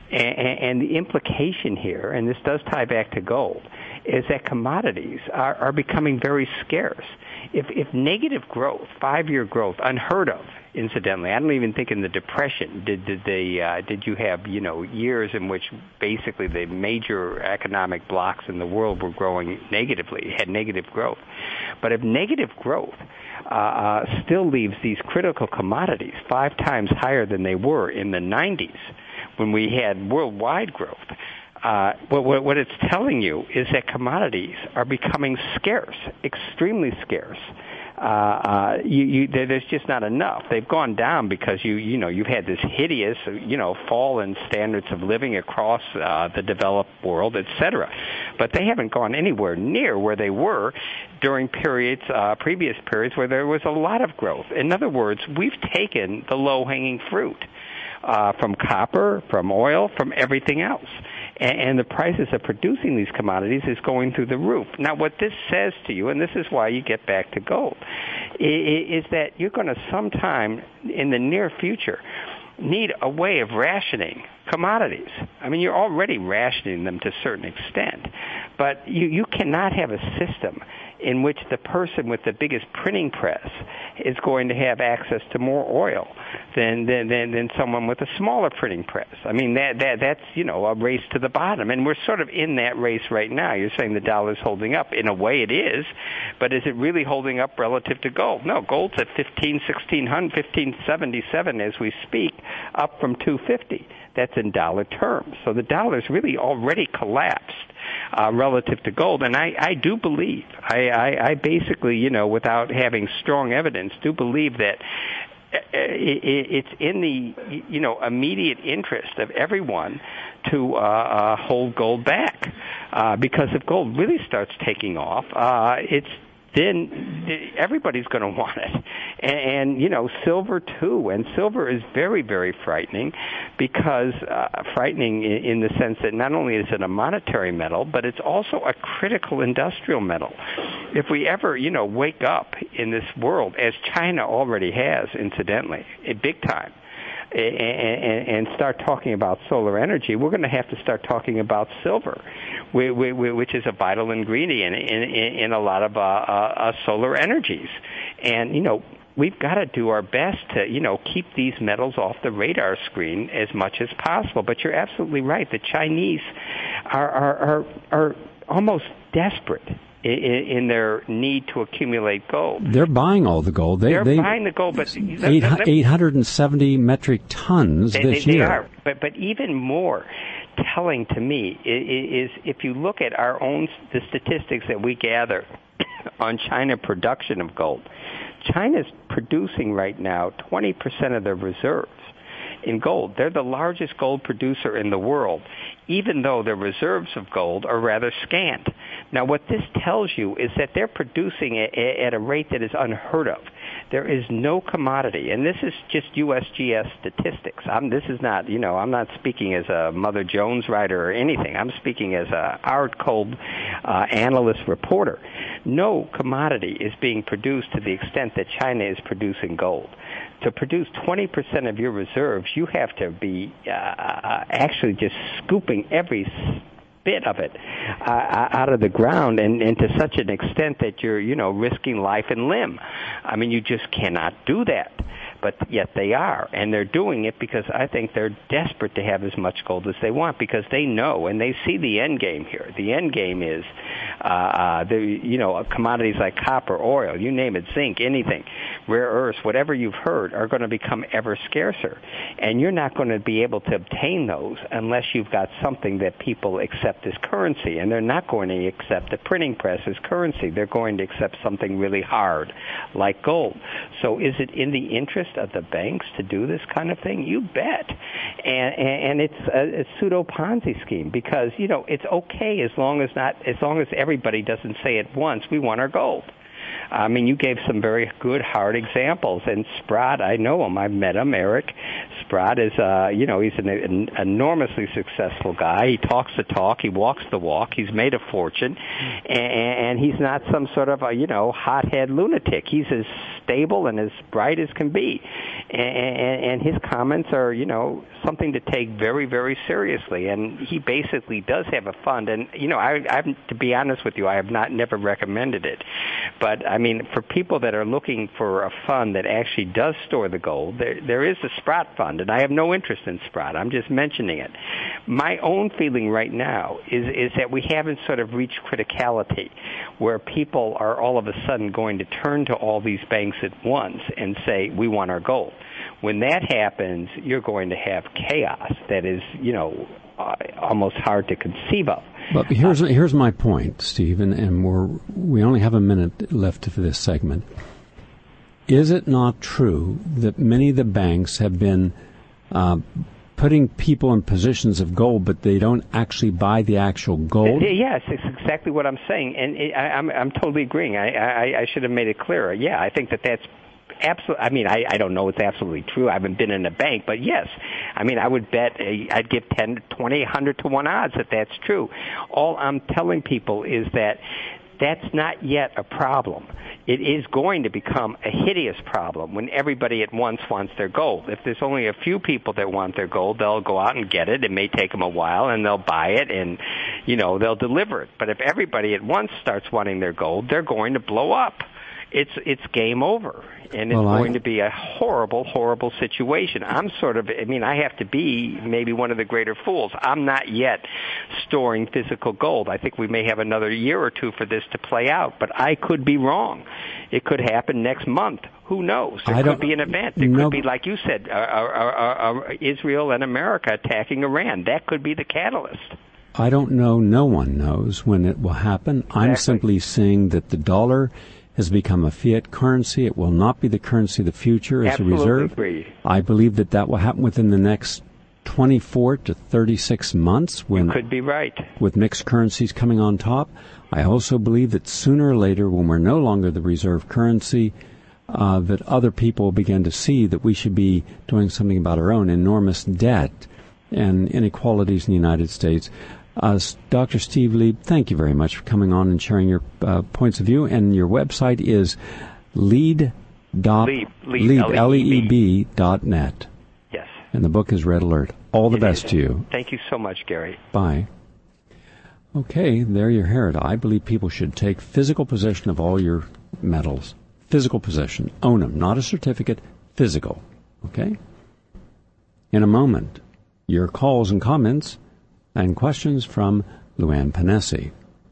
And the implication here, and this does tie back to gold, is that commodities are becoming very scarce. If negative growth, 5-year growth, unheard of, incidentally, I don't even think in the Depression did you have years in which basically the major economic blocks in the world were growing negatively, had negative growth. But if negative growth still leaves these critical commodities 5 times higher than they were in the 90s when we had worldwide growth, what it's telling you is that commodities are becoming scarce, extremely scarce. There's just not enough. They've gone down because you've had this hideous fall in standards of living across the developed world, etc. But they haven't gone anywhere near where they were during previous periods where there was a lot of growth. In other words, we've taken the low-hanging fruit from copper, from oil, from everything else. And the prices of producing these commodities is going through the roof. Now, what this says to you, and this is why you get back to gold, is that you're going to sometime in the near future need a way of rationing commodities. I mean, you're already rationing them to a certain extent, but you cannot have a system in which the person with the biggest printing press is going to have access to more oil than someone with a smaller printing press. I mean, that's a race to the bottom, and we're sort of in that race right now. You're saying the dollar's holding up. In a way it is, but is it really holding up relative to gold? No, gold's at 1577 as we speak, up from 250. That's in dollar terms. So the dollar's really already collapsed relative to gold. And I do believe, I basically, without having strong evidence, do believe that it's in the, immediate interest of everyone to hold gold back. Because if gold really starts taking off, then everybody's going to want it. And silver too. And silver is very, very frightening because frightening in the sense that not only is it a monetary metal, but it's also a critical industrial metal. If we ever, wake up in this world, as China already has, incidentally, big time, and start talking about solar energy, we're going to have to start talking about silver, which is a vital ingredient in a lot of solar energies. And, we've got to do our best to, keep these metals off the radar screen as much as possible. But you're absolutely right. The Chinese are almost desperate in their need to accumulate gold. They're buying all the gold. They're buying the gold, but 870 metric tons this year. They are, but even more telling to me is if you look at the statistics that we gather on China production of gold. China's producing right now 20% of their reserves in gold. They're the largest gold producer in the world, even though their reserves of gold are rather scant. Now, what this tells you is that they're producing at a rate that is unheard of. There is no commodity, and this is just USGS statistics. This is not, I'm not speaking as a Mother Jones writer or anything. I'm speaking as a hard-cold analyst reporter. No commodity is being produced to the extent that China is producing gold. To produce 20% of your reserves, you have to be actually just scooping every bit of it out of the ground, and to such an extent that you're, risking life and limb. I mean, you just cannot do that. But yet they are, and they're doing it because I think they're desperate to have as much gold as they want, because they know and they see the end game here. The end game is, commodities like copper, oil, you name it, zinc, anything, rare earths, whatever you've heard, are going to become ever scarcer. And you're not going to be able to obtain those unless you've got something that people accept as currency. And they're not going to accept the printing press as currency. They're going to accept something really hard, like gold. So is it in the interest of the banks to do this kind of thing? You bet. And it's a pseudo Ponzi scheme, because it's okay as long as everybody doesn't say at once, we want our gold. I mean, you gave some very good, hard examples. And Sprott, I know him. I've met him, Eric. Sprott is, he's an enormously successful guy. He talks the talk. He walks the walk. He's made a fortune. And he's not some sort of a, hothead lunatic. He's as stable and as bright as can be. And his comments are, something to take very, very seriously. And he basically does have a fund. And, I to be honest with you, I have never recommended it. But, I mean, for people that are looking for a fund that actually does store the gold, there is a Sprott fund, and I have no interest in Sprott. I'm just mentioning it. My own feeling right now is that we haven't sort of reached criticality where people are all of a sudden going to turn to all these banks at once and say, we want our gold. When that happens, you're going to have chaos that is, almost hard to conceive of. But here's my point, Steve, and we only have a minute left for this segment. Is it not true that many of the banks have been putting people in positions of gold, but they don't actually buy the actual gold? Yes, it's exactly what I'm saying, and I'm totally agreeing. I should have made it clearer. Yeah, I think that's absolutely. I mean, I don't know it's absolutely true. I haven't been in a bank, but yes. I mean, I would bet I'd give 10, 20, 100 to 1 odds that that's true. All I'm telling people is that that's not yet a problem. It is going to become a hideous problem when everybody at once wants their gold. If there's only a few people that want their gold, they'll go out and get it. It may take them a while, and they'll buy it, and, they'll deliver it. But if everybody at once starts wanting their gold, they're going to blow up. It's game over, and it's going to be a horrible, horrible situation. I have to be maybe one of the greater fools. I'm not yet storing physical gold. I think we may have another year or two for this to play out, but I could be wrong. It could happen next month. Who knows? There could be an event. It could be, like you said, Israel and America attacking Iran. That could be the catalyst. I don't know. No one knows when it will happen. Exactly. I'm simply saying that the dollar has become a fiat currency. It will not be the currency of the future as Absolutely a reserve. Agree. I believe that will happen within the next 24 to 36 months. You could be right. With mixed currencies coming on top. I also believe that sooner or later, when we're no longer the reserve currency, that other people will begin to see that we should be doing something about our own enormous debt and inequalities in the United States. Dr. Steve Leib, thank you very much for coming on and sharing your points of view. And your website is leeb.net. Yes. And the book is Red Alert. All the best to you. Thank you so much, Gary. Bye. Okay, there you hear it. I believe people should take physical possession of all your metals. Physical possession. Own them. Not a certificate. Physical. Okay? In a moment, your calls and comments and questions from Luann Panesi.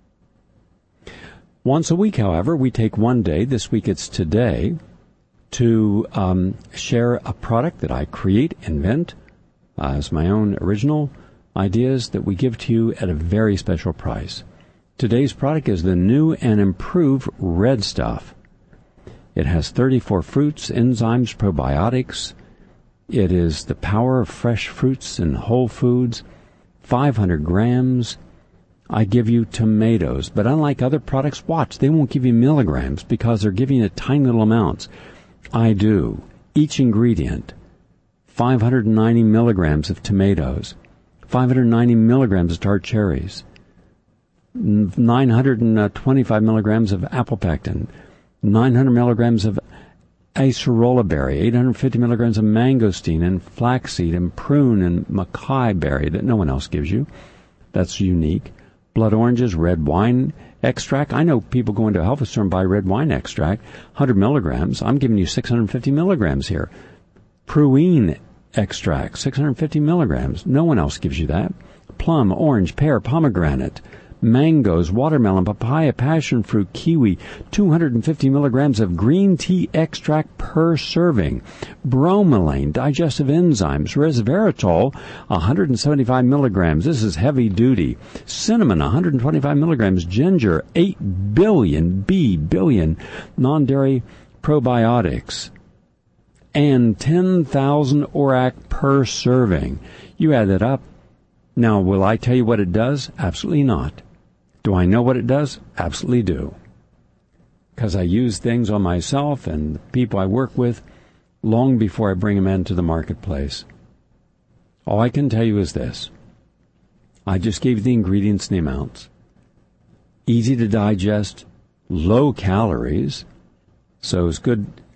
Once a week, however, we take one day, this week it's today, to share a product that I create, invent, as my own original ideas that we give to you at a very special price. Today's product is the new and improved Red Stuff. It has 34 fruits, enzymes, probiotics. It is the power of fresh fruits and whole foods. 500 grams. I give you tomatoes, but unlike other products, watch, they won't give you milligrams because they're giving you tiny little amounts. I do. Each ingredient, 590 milligrams of tomatoes, 590 milligrams of tart cherries, 925 milligrams of apple pectin, 900 milligrams of acerola berry, 850 milligrams of mangosteen and flaxseed and prune and mackay berry that no one else gives you. That's unique. Blood oranges, red wine extract. I know people go into a health store and buy red wine extract, 100 milligrams. I'm giving you 650 milligrams here. Pruine extract, 650 milligrams. No one else gives you that. Plum, orange, pear, pomegranate, mangoes, watermelon, papaya, passion fruit, kiwi, 250 milligrams of green tea extract per serving. Bromelain, digestive enzymes, resveratrol, 175 milligrams. This is heavy duty. Cinnamon, 125 milligrams. Ginger, 8 billion non-dairy probiotics. And 10,000 ORAC per serving. You add that up. Now, will I tell you what it does? Absolutely not. Do I know what it does? Absolutely do. Because I use things on myself and the people I work with long before I bring them into the marketplace. All I can tell you is this. I just gave you the ingredients and the amounts. Easy to digest, low calories, so it's good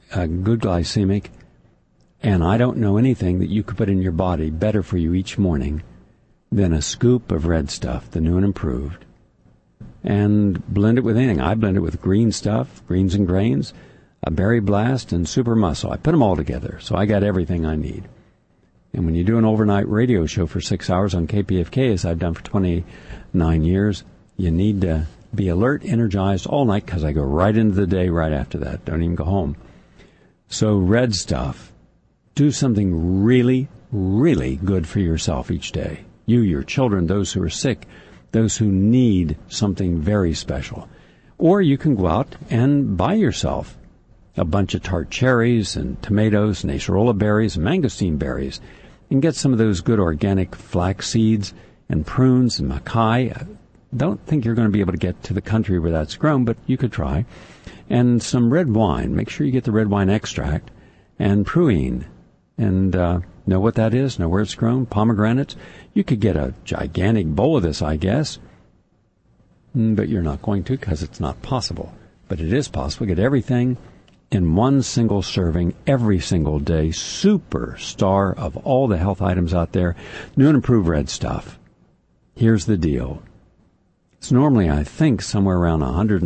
good glycemic, and I don't know anything that you could put in your body better for you each morning than a scoop of Red Stuff, the new and improved, and blend it with anything. I blend it with green stuff, greens and grains, a Berry Blast, and Super Muscle. I put them all together, so I got everything I need. And when you do an overnight radio show for 6 hours on KPFK, as I've done for 29 years, you need to be alert, energized all night, because I go right into the day right after that. Don't even go home. So Red Stuff, do something really, really good for yourself each day. You, your children, those who are sick, those who need something very special. Or you can go out and buy yourself a bunch of tart cherries and tomatoes and acerola berries and mangosteen berries and get some of those good organic flax seeds and prunes and mackay. Don't think you're going to be able to get to the country where that's grown, but you could try. And some red wine. Make sure you get the red wine extract and pruine. And know what that is, know where it's grown, pomegranates. You could get a gigantic bowl of this, I guess, but you're not going to because it's not possible. But it is possible. Get everything in one single serving every single day. Superstar of all the health items out there. New and improved Red Stuff. Here's the deal. It's normally, I think, somewhere around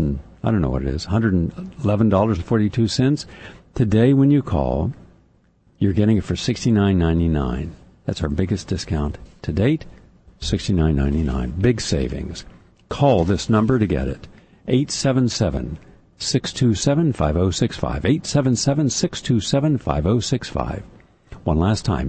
$111.42. Today, when you call, you're getting it for $69.99. That's our biggest discount to date, $69.99. Big savings. Call this number to get it. 877-627-5065. 877-627-5065. One last time,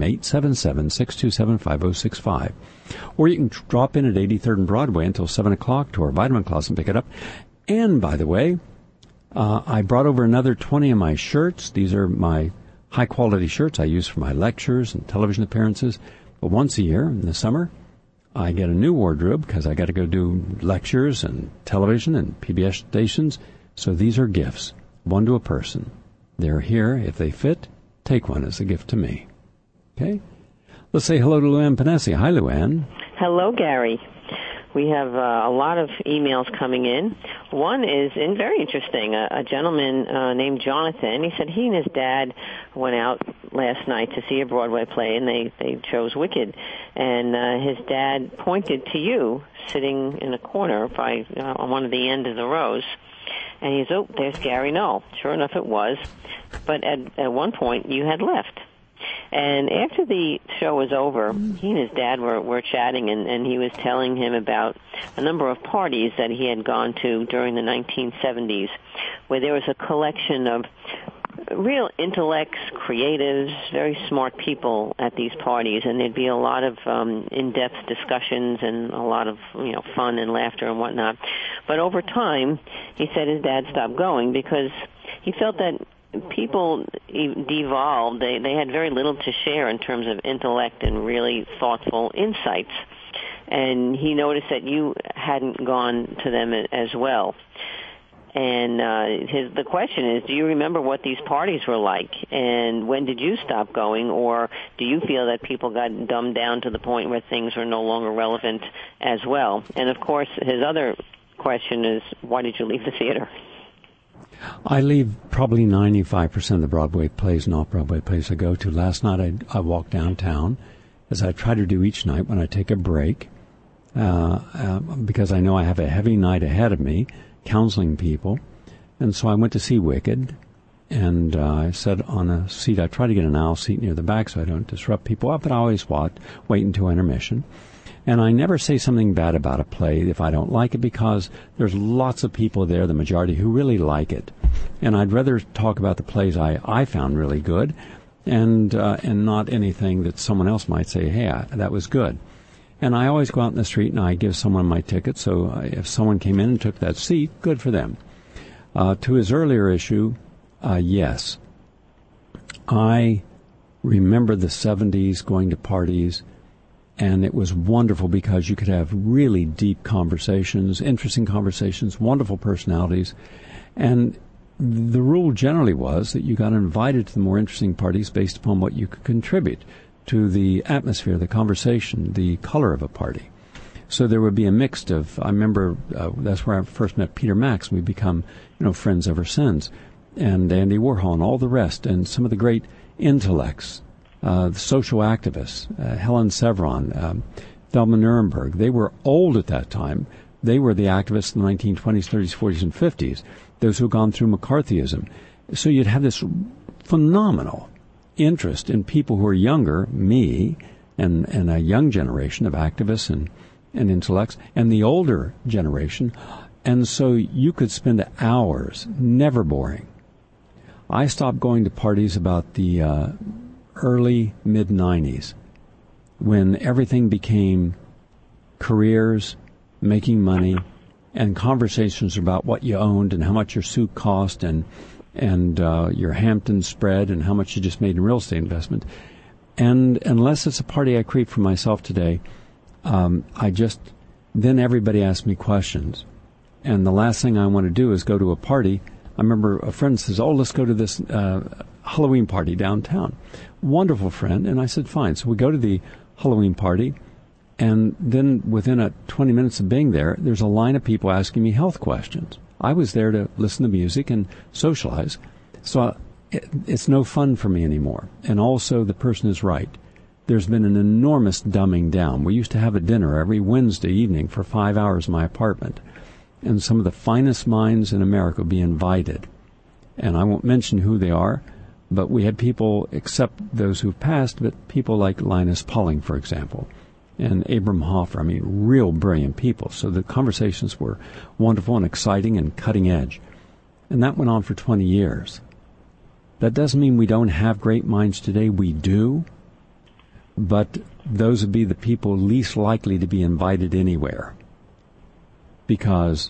877-627-5065. Or you can drop in at 83rd and Broadway until 7 o'clock to our Vitamin Closet and pick it up. And, by the way, I brought over another 20 of my shirts. These are my high-quality shirts I use for my lectures and television appearances. But once a year in the summer, I get a new wardrobe because I got to go do lectures and television and PBS stations. So these are gifts, one to a person. They're here. If they fit, take one as a gift to me. Okay? Let's say hello to Luann Panesi. Hi, Luann. Hello, Gary. We have a lot of emails coming in. One is very interesting. A gentleman named Jonathan, he said he and his dad went out last night to see a Broadway play, and they chose Wicked. And his dad pointed to you sitting in a corner by on one of the end of the rows. And he said, oh, there's Gary Null. Sure enough, it was. But at one point, you had left. And after the show was over, he and his dad were chatting, and he was telling him about a number of parties that he had gone to during the 1970s, where there was a collection of real intellects, creatives, very smart people at these parties, and there'd be a lot of in-depth discussions and a lot of fun and laughter and whatnot. But over time, he said his dad stopped going because he felt that people devolved. They had very little to share in terms of intellect and really thoughtful insights. And he noticed that you hadn't gone to them as well. And the question is, do you remember what these parties were like? And when did you stop going? Or do you feel that people got dumbed down to the point where things are no longer relevant as well? And, of course, his other question is, why did you leave the theater? I leave probably 95% of the Broadway plays and off-Broadway plays I go to. Last night I walked downtown, as I try to do each night when I take a break, because I know I have a heavy night ahead of me, counseling people. And so I went to see Wicked, and I sat on a seat. I try to get an aisle seat near the back so I don't disrupt people, but I always wait until intermission. And I never say something bad about a play if I don't like it, because there's lots of people there, the majority, who really like it. And I'd rather talk about the plays I found really good and not anything that someone else might say, hey, that was good. And I always go out in the street and I give someone my ticket, so if someone came in and took that seat, good for them. To his earlier issue, yes. I remember the 70s, going to parties, and it was wonderful because you could have really deep conversations, interesting conversations, wonderful personalities. And the rule generally was that you got invited to the more interesting parties based upon what you could contribute to the atmosphere, the conversation, the color of a party. So there would be a mix of, I remember that's where I first met Peter Max, and we've become, friends ever since. and Andy Warhol and all the rest, and some of the great intellects, the social activists, Helen Sevron, Thelma Nuremberg. They were old at that time. They were the activists in the 1920s, 30s, 40s, and 50s, those who had gone through McCarthyism. So you'd have this phenomenal interest in people who are younger, me, and a young generation of activists and intellects, and the older generation. And so you could spend hours, never boring. I stopped going to parties about the early, mid-'90s, when everything became careers, making money, and conversations about what you owned and how much your suit cost and your Hampton spread and how much you just made in real estate investment. And unless it's a party I create for myself today, then everybody asks me questions. And the last thing I want to do is go to a party. I remember a friend says, let's go to this Halloween party downtown. Wonderful friend. And I said, fine. So we go to the Halloween party. And then within 20 minutes of being there, there's a line of people asking me health questions. I was there to listen to music and socialize. So it's no fun for me anymore. And also the person is right. There's been an enormous dumbing down. We used to have a dinner every Wednesday evening for 5 hours in my apartment. And some of the finest minds in America would be invited. And I won't mention who they are, but we had people, except those who've passed, but people like Linus Pauling, for example, and Abram Hoffer. I mean, real brilliant people. So the conversations were wonderful and exciting and cutting edge. And that went on for 20 years. That doesn't mean we don't have great minds today. We do. But those would be the people least likely to be invited anywhere. Because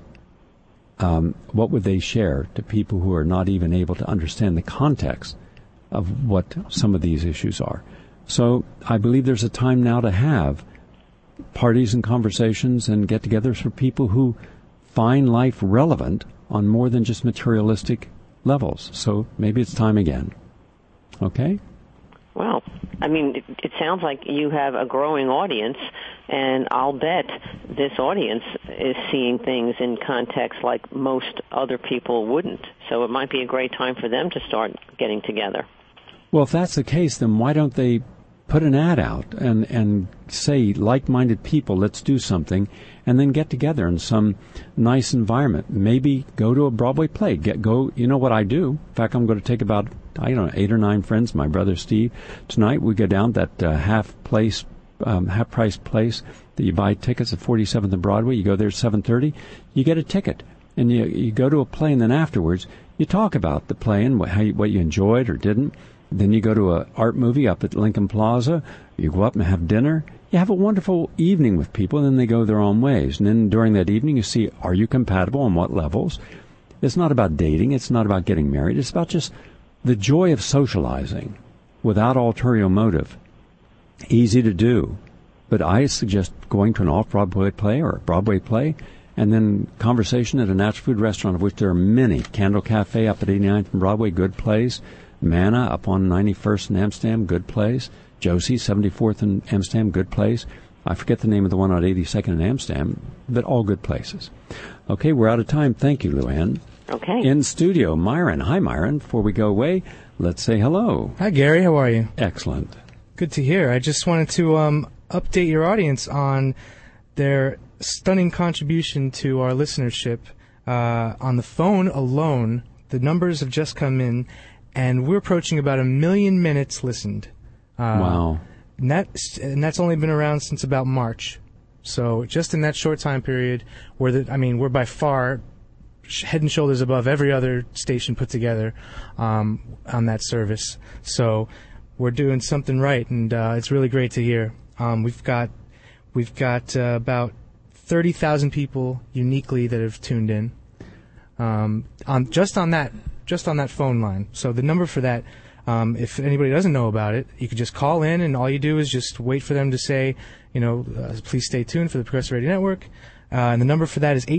what would they share to people who are not even able to understand the context of what some of these issues are? So I believe there's a time now to have parties and conversations and get-togethers for people who find life relevant on more than just materialistic levels. So maybe it's time again. Okay? Well, I mean, it sounds like you have a growing audience, and I'll bet this audience is seeing things in context like most other people wouldn't. So it might be a great time for them to start getting together. Well, if that's the case, then why don't they put an ad out and say, like-minded people, let's do something, and then get together in some nice environment. Maybe go to a Broadway play. You know what I do? In fact, I'm going to take about, 8 or 9 friends, my brother Steve. Tonight we go down that half-price place that you buy tickets at 47th and Broadway. You go there at 7:30. You get a ticket, and you go to a play, and then afterwards you talk about the play and what you enjoyed or didn't. Then you go to an art movie up at Lincoln Plaza. You go up and have dinner. You have a wonderful evening with people, and then they go their own ways. And then during that evening, you see, are you compatible on what levels? It's not about dating. It's not about getting married. It's about just the joy of socializing without ulterior motive. Easy to do. But I suggest going to an off-Broadway play or a Broadway play, and then conversation at a natural food restaurant, of which there are many. Candle Cafe up at 89th and Broadway, good plays. Manna up on 91st and Amsterdam, good place. Josie, 74th and Amsterdam, good place. I forget the name of the one on 82nd and Amsterdam, but all good places. Okay, we're out of time. Thank you, Luann. Okay. In studio, Myron. Hi, Myron. Before we go away, let's say hello. Hi, Gary. How are you? Excellent. Good to hear. I just wanted to update your audience on their stunning contribution to our listenership. On the phone alone, the numbers have just come in, and we're approaching about 1 million minutes listened. Wow. And that's only been around since about March. So just in that short time period, we're by far head and shoulders above every other station put together on that service. So we're doing something right, and it's really great to hear. We've got about 30,000 people uniquely that have tuned in on that phone line. So the number for that, if anybody doesn't know about it, you could just call in, and all you do is just wait for them to say, please stay tuned for the Progressive Radio Network. And the number for that is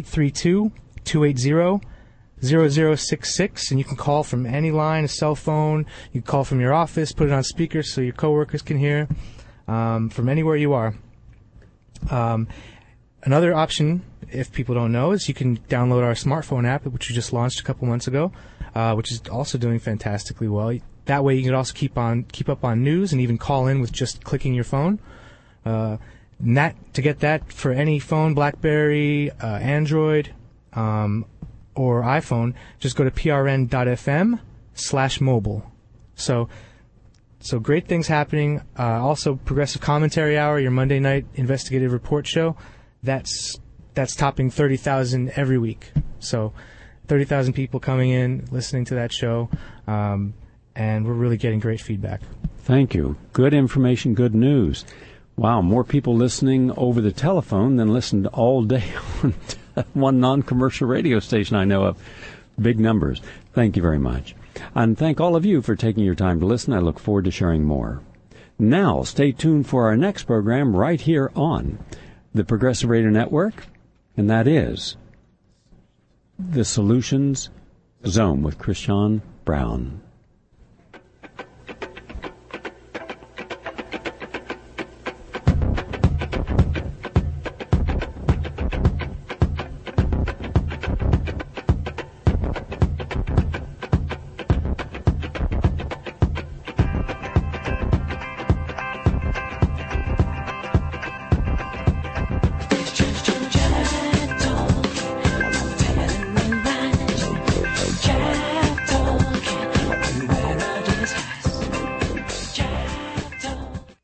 832-280-0066, and you can call from any line, a cell phone. You can call from your office, put it on speaker so your coworkers can hear from anywhere you are. Another option, if people don't know, is you can download our smartphone app, which we just launched a couple months ago, which is also doing fantastically well. That way you can also keep up on news and even call in with just clicking your phone. To get that for any phone, BlackBerry, Android, or iPhone, just go to prn.fm/mobile. So great things happening. Also, Progressive Commentary Hour, your Monday night investigative report show, that's topping 30,000 every week. So 30,000 people coming in, listening to that show, and we're really getting great feedback. Thank you. Good information, good news. Wow, more people listening over the telephone than listened all day on one non-commercial radio station I know of. Big numbers. Thank you very much. And thank all of you for taking your time to listen. I look forward to sharing more. Now, stay tuned for our next program right here on the Progressive Radio Network, and that is The Solutions Zone with Christian Brown.